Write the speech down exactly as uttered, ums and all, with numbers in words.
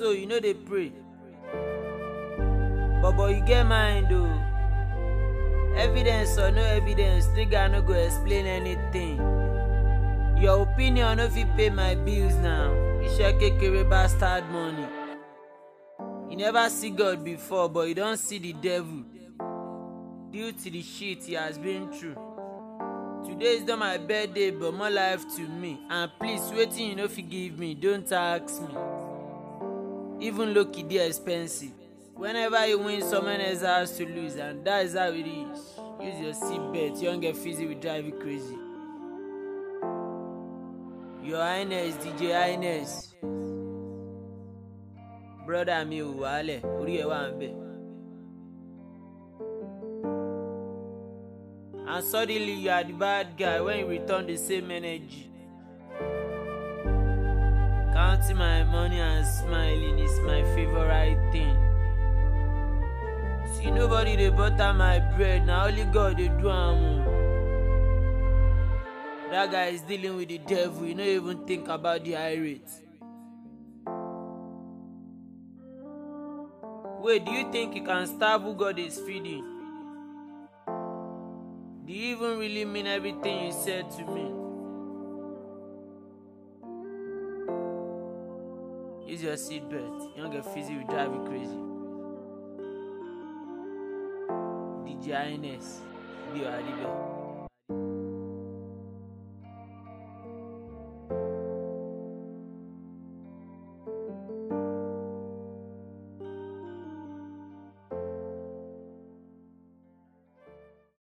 So you know they pray. But but you get mind though. Evidence or no evidence, nigga no go explain anything. Your opinion no fit pay my bills now. Iṣẹ́ kékeré bastard money. You never see God before, but you don't see the devil. Due to the shit he has been through. Today is not my birthday, but more life to me. And please, wetin you no fit give me, don't ask me. Even low-key dey expensive. Whenever you win, someone else has to lose, and that is how it is. Use your seatbelt, you don't get fizzy, will drive you crazy. Your Highness, D J Highness. Brother mi ò wálẹ̀, orí ẹ̀ wà ń bẹ̀. And suddenly you are the bad guy when you return the same energy. Counting my money and smiling is my favorite thing. See, nobody dey butter my bread, na only God dey do am. That guy is dealing with the devil, you no even think about the high rate. Wait, do you think you can starve who God is feeding? Do you even really mean everything you said to me? Use your seatbelt. You don't get fizzy, will drive you crazy. D J Highness, be your Alibe.